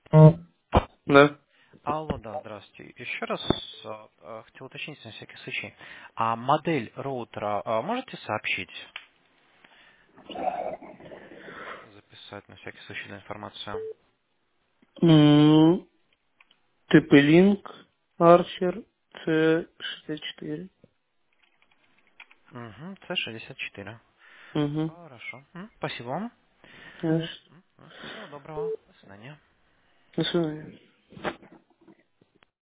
Да. Алло, да, здравствуйте. Еще раз хотел уточнить на всякий случай. А модель роутера можете сообщить? Записать на всякий случай для информацию. TP-Link Archer C64. Угу, С-64. Угу. Хорошо. Спасибо вам. Ясно. Всего доброго. До свидания. До свидания.